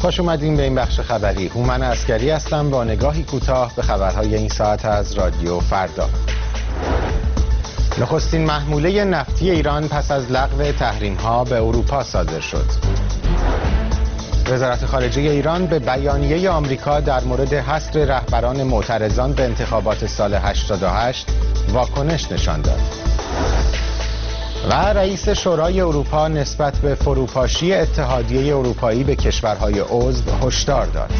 خوش اومدین به این بخش خبری. هومن عسکری هستم با نگاهی کوتاه به خبرهای این ساعت از رادیو فردا. نخستین محموله نفتی ایران پس از لغو تحریم‌ها به اروپا صادر شد. وزارت خارجه ایران به بیانیه آمریکا در مورد حصر رهبران معترضان به انتخابات سال 88 واکنش نشان داد. و رئیس شورای اروپا نسبت به فروپاشی اتحادیه اروپایی به کشورهای عضو هشدار داد.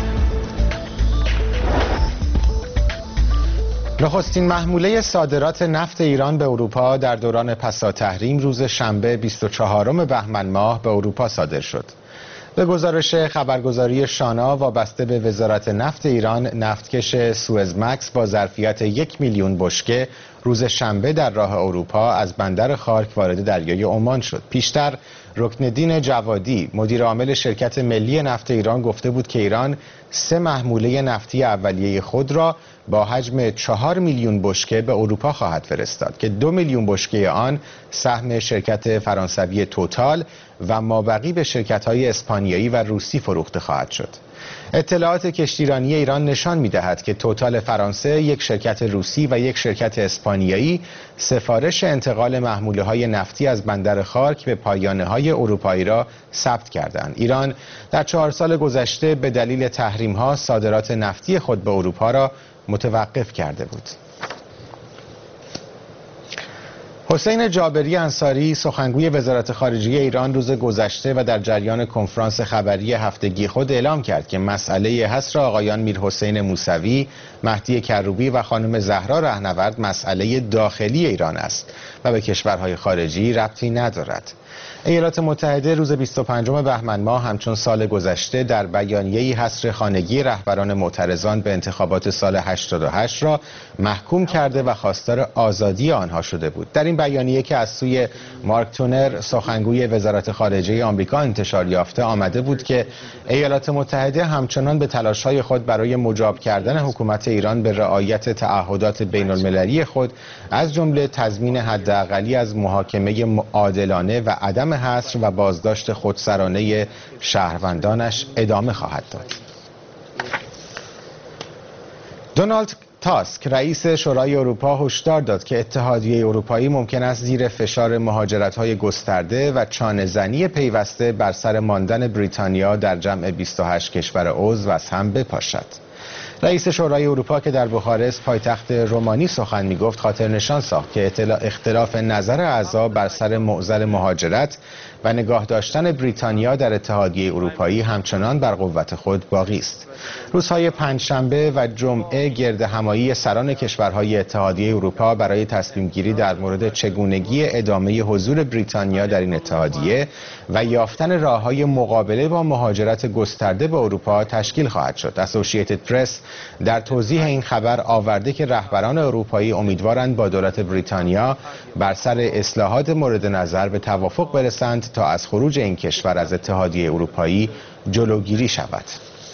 نخستین محموله صادرات نفت ایران به اروپا در دوران پسا تحریم روز شنبه 24 بهمن ماه به اروپا صادر شد. به گزارش خبرگزاری شانا وابسته به وزارت نفت ایران، نفتکش سوئزمکس با ظرفیت 1 میلیون بشکه روز شنبه در راه اروپا از بندر خارک وارد دریای عمان شد. پیشتر رکنالدین جوادی مدیر عامل شرکت ملی نفت ایران گفته بود که ایران 3 محموله نفتی اولیه خود را با حجم 4 میلیون بشکه به اروپا خواهد فرستاد که 2 میلیون بشکه آن سهم شرکت فرانسوی توتال و مابقی به شرکت‌های اسپانیایی و روسی فروخته خواهد شد. اطلاعات کشتیرانی ایران نشان می‌دهد که توتال فرانسه، یک شرکت روسی و یک شرکت اسپانیایی سفارش انتقال محموله‌های نفتی از بندر خارک به پایانه‌های اروپایی را ثبت کردند. ایران در 4 سال گذشته به دلیل تحریم‌ها صادرات نفتی خود به اروپا را متوقف کرده بود. حسین جابری انصاری سخنگوی وزارت خارجه ایران روز گذشته و در جریان کنفرانس خبری هفتگی خود اعلام کرد که مسئله حصر آقایان میرحسین موسوی، مهدی کروبی و خانم زهرا رهنورد مسئله داخلی ایران است و به کشورهای خارجی ربطی ندارد. ایالات متحده روز 25 بهمن ماه همچون سال گذشته در بیانیه‌ای حصر خانگی رهبران معترضان به انتخابات سال 88 را محکوم کرده و خواستار آزادی آنها شده بود. در این بیانیه که از سوی مارک تونر سخنگوی وزارت خارجه آمریکا انتشار یافته آمده بود که ایالات متحده همچنان به تلاش‌های خود برای مجاب کردن حکومت ایران به رعایت تعهدات بین‌المللی خود از جمله تضمین حداقلی از محاکمه عادلانه و عدم حصر و بازداشت خودسرانه شهروندانش ادامه خواهد داد. دونالد تاسک رئیس شورای اروپا هشدار داد که اتحادیه اروپایی ممکن است زیر فشار مهاجرت‌های گسترده و چانه‌زنی پیوسته بر سر ماندن بریتانیا در جمع 28 کشور عضو از هم بپاشد. رئیس شورای اروپا که در بخارست پایتخت رومانی سخن می‌گفت خاطر نشان ساخت که اختلاف نظر اعضا بر سر معضل مهاجرت و نگاه داشتن بریتانیا در اتحادیه اروپایی همچنان بر قوت خود باقی است. روزهای پنجشنبه و جمعه گرد همایی سران کشورهای اتحادیه اروپا برای تصمیم گیری در مورد چگونگی ادامه حضور بریتانیا در این اتحادیه و یافتن راه‌های مقابله با مهاجرت گسترده به اروپا تشکیل خواهد شد. اسوسییتد پرس در توضیح این خبر آورده که رهبران اروپایی امیدوارند با دولت بریتانیا بر سر اصلاحات مورد نظر به توافق برسند تا از خروج این کشور از اتحادیه اروپایی جلوگیری شود.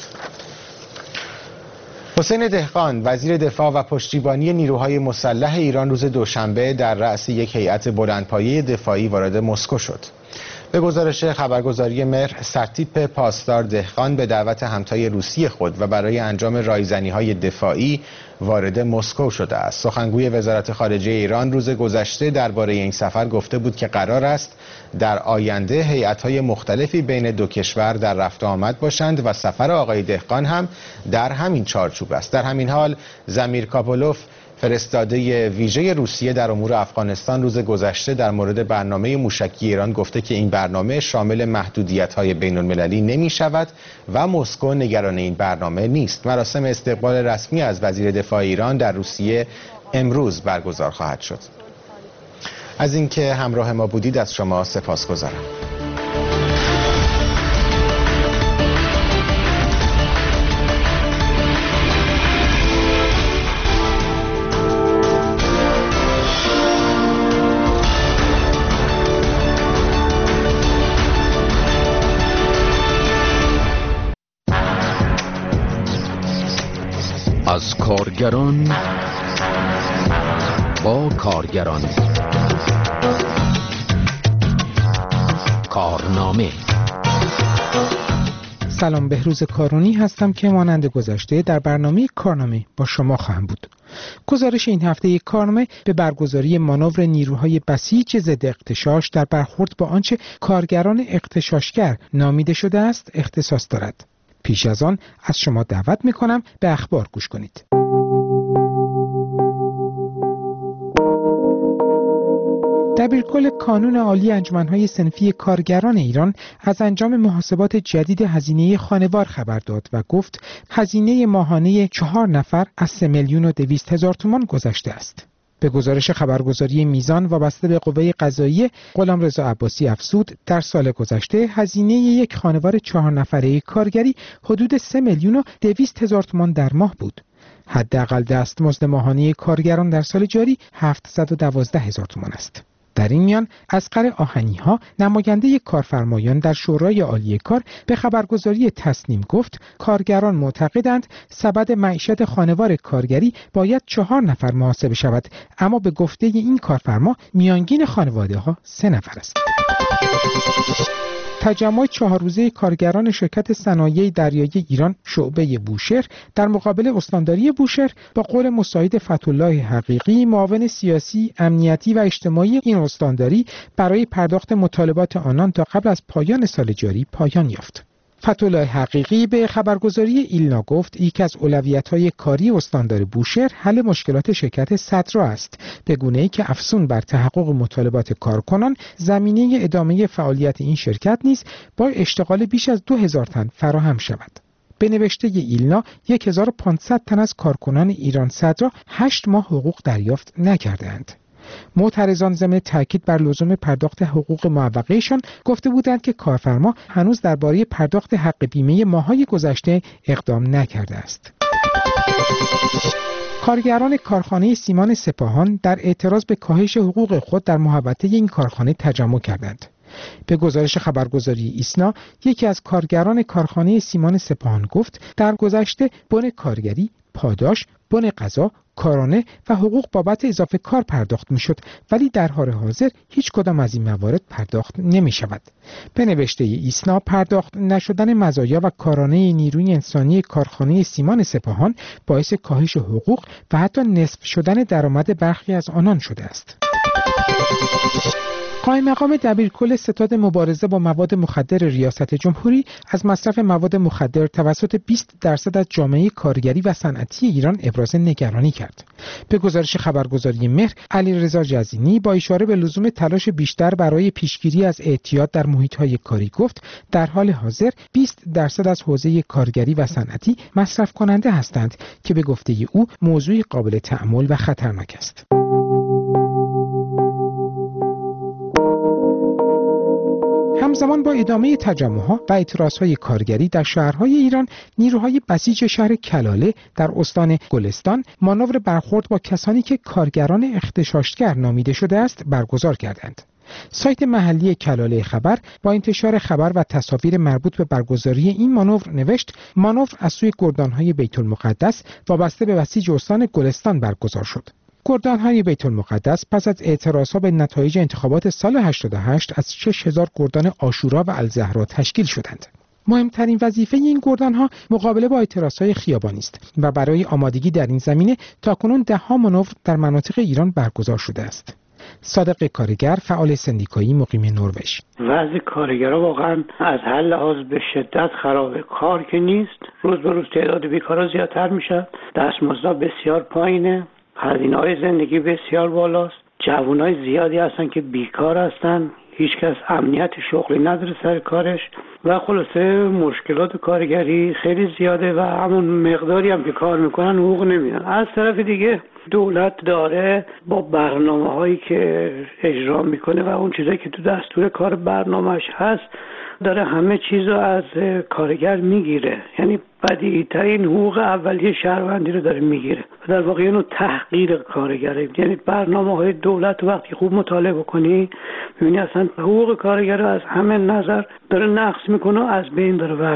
حسین دهقان وزیر دفاع و پشتیبانی نیروهای مسلح ایران روز دوشنبه در رأس یک هیئت بلندپایه دفاعی وارد مسکو شد. به گزارش خبرگزاری مهر، سرتیپ پاسدار دهقان به دعوت همتای روسی خود و برای انجام رایزنی‌های دفاعی وارد مسکو شده است. سخنگوی وزارت خارجه ایران روز گذشته درباره این سفر گفته بود که قرار است در آینده هیئت‌های مختلفی بین دو کشور در رفت و آمد باشند و سفر آقای دهقان هم در همین چارچوب است. در همین حال زمیر کاپولوف فرستاده ویژه روسیه در امور افغانستان روز گذشته در مورد برنامه موشکی ایران گفته که این برنامه شامل محدودیت‌های بین‌المللی نمی‌شود و مسکو نگران این برنامه نیست. مراسم استقبال رسمی از وزیر دفاع ایران در روسیه امروز برگزار خواهد شد. از اینکه همراه ما بودید از شما سپاسگزارم. از کارگران با کارگران، کارنامه سلام، بهروز کارونی هستم که مانند گذشته در برنامه کارنامه با شما خواهم بود. گزارش این هفته کارنامه به برگزاری مانور نیروهای بسیج ضد اغتشاش در برخورد با آنچه کارگران اغتشاشگر نامیده شده است اختصاص دارد. پیش از آن از شما دعوت می‌کنم به اخبار گوش کنید. دبیرکل کانون عالی انجمن‌های صنفی کارگران ایران از انجام محاسبات جدید هزینه خانوار خبر داد و گفت هزینه ماهانه 4 نفر از 3,200,000 تومان گذشته است. به گزارش خبرگزاری میزان وابسته به قوه قضاییه، غلامرضا عباسی افزود در سال گذشته هزینه یک خانوار 4 نفره کارگری حدود 3,200,000 تومان در ماه بود. حداقل دستمزد ماهانه کارگران در سال جاری 712,000 تومان است. در این میان اصغر آهنی‌ها، نماینده کارفرمایان در شورای عالی کار، به خبرگزاری تسنیم گفت کارگران معتقدند سبد معیشت خانوار کارگری باید 4 نفر محاسبه شود، اما به گفته این کارفرما میانگین خانواده‌ها 3 نفر است. تجمع 4 روزه کارگران شرکت صنایع دریایی ایران شعبه بوشهر در مقابل استانداری بوشهر با قول مساعد فتح‌الله حقیقی، معاون سیاسی، امنیتی و اجتماعی این استانداری، برای پرداخت مطالبات آنان تا قبل از پایان سال جاری پایان یافت. فتح‌الله حقیقی به خبرگزاری ایلنا گفت یکی از اولویت‌های کاری استاندار بوشهر حل مشکلات شرکت صدرا است، به گونه‌ای که افزون بر تحقق مطالبات کارکنان، زمینه ادامه فعالیت این شرکت نیز با اشتغال بیش از 2000 تن فراهم شود. به نوشته ایلنا 1500 تن از کارکنان ایران صدرا 8 ماه حقوق دریافت نکردند. معترضان ضمن تاکید بر لزوم پرداخت حقوق معوقه‌شان گفته بودند که کارفرما هنوز درباره پرداخت حق بیمه ماه‌های گذشته اقدام نکرده است. کارگران کارخانه سیمان سپاهان در اعتراض به کاهش حقوق خود در محوطه این کارخانه تجمع کردند. به گزارش خبرگزاری ایسنا، یکی از کارگران کارخانه سیمان سپاهان گفت در گذشته بن کارگری، پاداش، بن غذا، کارانه و حقوق بابت اضافه کار پرداخت میشد، ولی در حال حاضر هیچ کدام از این موارد پرداخت نمی شود. به نوشته ایسنا، پرداخت نشدن مزایا و کارانه نیروی انسانی کارخانه سیمان سپاهان باعث کاهش حقوق و حتی نصف شدن درآمد برخی از آنان شده است. قائم مقام دبیرکل ستاد مبارزه با مواد مخدر ریاست جمهوری از مصرف مواد مخدر توسط 20% از جامعه کارگری و صنعتی ایران ابراز نگرانی کرد. به گزارش خبرگزاری مهر، علیرضا جزینی با اشاره به لزوم تلاش بیشتر برای پیشگیری از اعتیاد در محیط‌های کاری گفت در حال حاضر 20% از حوزه کارگری و صنعتی مصرف کننده هستند که به گفته او موضوعی قابل تأمل و خطرناک است. همزمان با ادامه تجمع‌ها و اعتراضهای کارگری در شهرهای ایران، نیروهای بسیج شهر کلاله در استان گلستان مانور برخورد با کسانی که کارگران اغتشاشگر نامیده شده است برگزار کردند. سایت محلی کلاله خبر با انتشار خبر و تصاویر مربوط به برگزاری این مانور نوشت مانور از سوی گردانهای بیت المقدس وابسته به بسیج استان گلستان برگزار شد. گردانهای بیت المقدس پس از اعتراضها به نتایج انتخابات سال 88 از 6000 گردان عاشورا و الزهرا تشکیل شدند. مهمترین وظیفه این گردانها مقابله با اعتراضهای خیابانی است و برای آمادگی در این زمینه تاکنون 10 مانور در مناطق ایران برگزار شده است. صادق کارگر، فعال سندیکایی مقیم نروژ: وضع کارگرها واقعا از هر لحاظ به شدت خرابه. کار که نیست، روز به روز تعداد بیکارا زیادتر میشه، دستمزدها بسیار پایینه، هزینه‌های زندگی بسیار بالاست، جوانای زیادی هستن که بیکار هستن، هیچکس امنیت شغلی نداره سر کارش و خلاصه مشکلات کارگری خیلی زیاده و همون مقداری هم که کار میکنن حقوق نمیدن. از طرف دیگه دولت داره با برنامه‌هایی که اجرا میکنه و اون چیزایی که تو دستور کار برنامه‌اش هست داره همه چیزو از کارگر میگیره، یعنی بدیهی‌ترین حقوق اولیه شهروندی رو داره میگیره و در واقع اینو تحقیر کارگره. یعنی برنامه‌های دولت وقتی خوب مطالعه بکنی می‌بینی اصلا حقوق کارگر رو از همه نظر داره نقض میکنه و از بین داره ور می‌داره.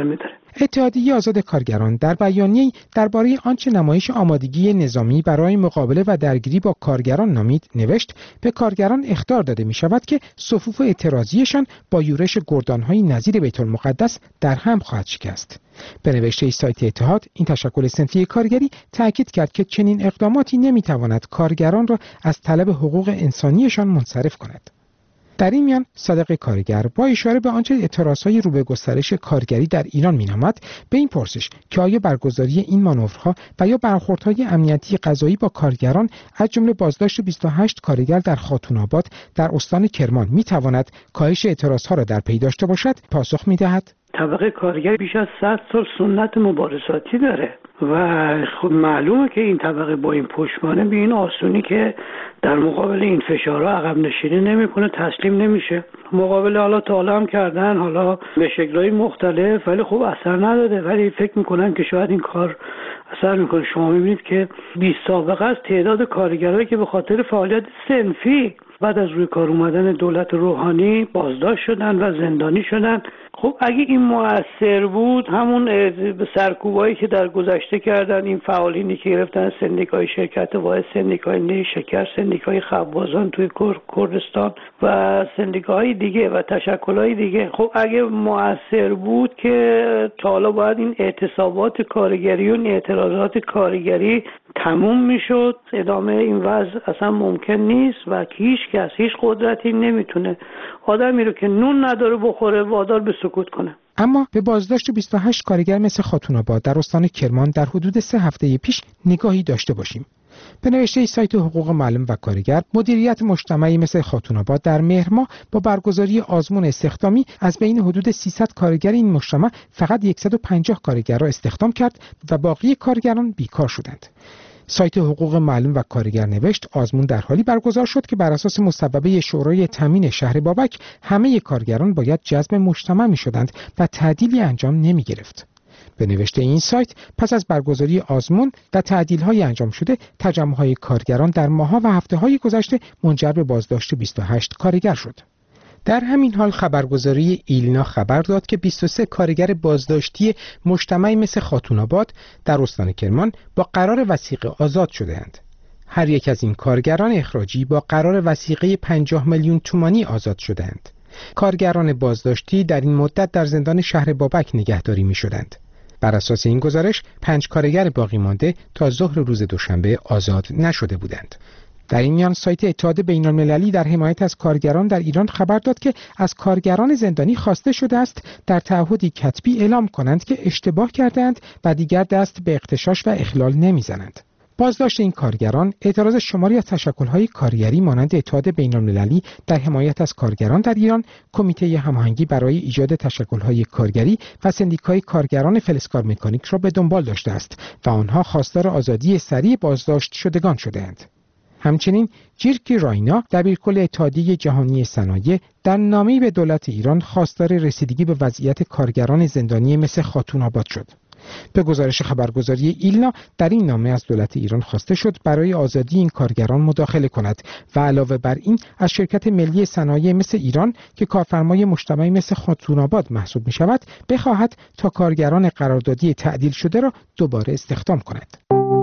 اتحادیه آزاد کارگران در بیانیه‌ای درباره آنچه نمایش آمادگی نظامی برای مقابله و درگیری با کارگران نامید نوشت به کارگران اخطار داده می شود که صفوف اعتراضیشان با یورش گردان‌های نظیر بیت المقدس در هم خواهد شکست. به نوشته سایت اتحاد، این تشکل صنفی کارگری تاکید کرد که چنین اقداماتی نمی‌تواند کارگران را از طلب حقوق انسانیشان منصرف کند. در این میان صادق کارگر با اشاره به آنچه اعتراضهای رو به گسترش کارگری در ایران مینامد به این پرسش که آیا برگزاری این مانورها و یا برخوردهای امنیتی قضایی با کارگران از جمله بازداشت 28 کارگر در خاتون‌آباد در استان کرمان میتواند کاهش اعتراضها را در پی داشته باشد، پاسخ میدهد طبقه کارگر بیش از 100 سال سنت مبارزاتی داره و خب معلومه که این طبقه با این پشتوانه به این آسونی که در مقابل این فشارها عقب نشینی نمیکنه، تسلیم نمیشه. مقابله حالا تا حالا هم کردن، حالا به شکل‌های مختلف، ولی خب اثر نداده. ولی فکر میکنن که شاید این کار اثر میکنه. شما میبینید که بی سابقه است تعداد کارگرایی که به خاطر فعالیت صنفی بعد از روی کار اومدن دولت روحانی بازداشت شدن و زندانی شدن. خب اگه این مؤثر بود، همون سرکوبایی که در گذشته کردن این فعالینی که گرفتن سندیکای شرکت واحد، سندیکای نی شکر، سندیکای خبازان توی کردستان و سندیکاهای دیگه و تشکل‌های دیگه، خب اگه مؤثر بود که تا حالا باید این اعتصابات کارگری و اعتراضات کارگری تموم میشد. ادامه این وضع اصلا ممکن نیست و هیچ قدرتی نمیتونه آدمی رو که نون نداره بخوره وادار به سکوت کنه. اما به بازداشت 28 کارگر مثل خاتون‌آباد در استان کرمان در حدود 3 هفته پیش نگاهی داشته باشیم. به نوشته سایت حقوق معلم و کارگر، مدیریت مجتمعی مثل خاتون‌آباد در مهر ماه با برگزاری آزمون استخدامی از بین حدود 300 کارگر این مجتمع فقط 150 کارگر را استخدام کرد و باقی کارگران بیکار شدند. سایت حقوق معلم و کارگر نوشت آزمون در حالی برگزار شد که بر اساس مصوبه شورای تامین شهر بابک همه کارگران باید جذب مجتمع می شدند و تعدیلی انجام نمی گرفت. به نوشته این سایت پس از برگزاری آزمون و تعدیل‌های انجام شده، تجمع‌های کارگران در ماه‌ها و هفته‌های گذشته منجر به بازداشت 28 کارگر شد. در همین حال خبرگزاری ایلنا خبر داد که 23 کارگر بازداشتی مجتمعی مثل خاتون‌آباد در استان کرمان با قرار وثیقه آزاد شده‌اند. هر یک از این کارگران اخراجی با قرار وثیقه 50 میلیون تومانی آزاد شده‌اند. کارگران بازداشتی در این مدت در زندان شهر بابک نگهداری می‌شدند. بر اساس این گزارش 5 کارگر باقی مانده تا ظهر روز دوشنبه آزاد نشده بودند. در این میان سایت اتحاد بین‌المللی در حمایت از کارگران در ایران خبر داد که از کارگران زندانی خواسته شده است در تعهدی کتبی اعلام کنند که اشتباه کردند و دیگر دست به اغتشاش و اخلال نمیزنند. بازداشت این کارگران اعتراض شماری از تشکل‌های کارگری مانند اتحاد بین‌المللی در حمایت از کارگران در ایران، کمیته هماهنگی برای ایجاد تشکل‌های کارگری و سندیکای کارگران فلزکار مکانیک را به دنبال داشته است و آنها خواستار آزادی سریع بازداشت شدگان شده‌اند. همچنین جیرکی راینا دبیرکل اتحادیه جهانی صنایع در نامه‌ای به دولت ایران خواستار رسیدگی به وضعیت کارگران زندانی مثل خاتون‌آباد شد. به گزارش خبرگزاری ایلنا در این نامه از دولت ایران خواسته شد برای آزادی این کارگران مداخله کند و علاوه بر این از شرکت ملی صنایع مثل ایران که کارفرمای مجتمعی مثل خاتون‌آباد محسوب می شود بخواهد تا کارگران قراردادی تعدیل شده را دوباره استخدام کند.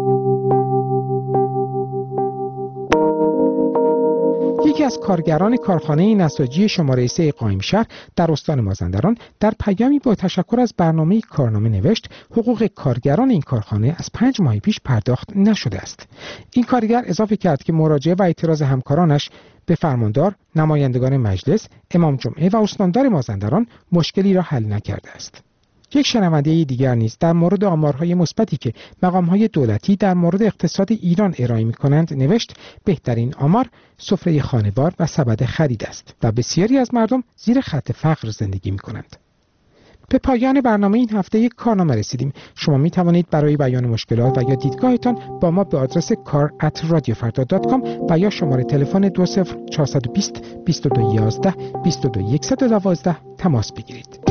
یکی از کارگران کارخانه نساجی شماره 3 قائمشهر در استان مازندران در پیامی با تشکر از برنامه کارنامه نوشت حقوق کارگران این کارخانه از 5 ماه پیش پرداخت نشده است. این کارگر اضافه کرد که مراجعه و اعتراض همکارانش به فرماندار، نمایندگان مجلس، امام جمعه و استاندار مازندران مشکلی را حل نکرده است. یک شنونده دیگر نیز در مورد آمارهای مثبتی که مقام‌های دولتی در مورد اقتصاد ایران ارائه می‌کنند نوشت بهترین آمار سفره خانوار و سبد خرید است و بسیاری از مردم زیر خط فقر زندگی می‌کنند. به پایان برنامه این هفته یک کارنامه رسیدیم. شما می توانید برای بیان مشکلات و یا دیدگاهتان با ما به آدرس kar@radiofarda.com و یا شماره تلفن 20420 2211 22112 تماس بگیرید.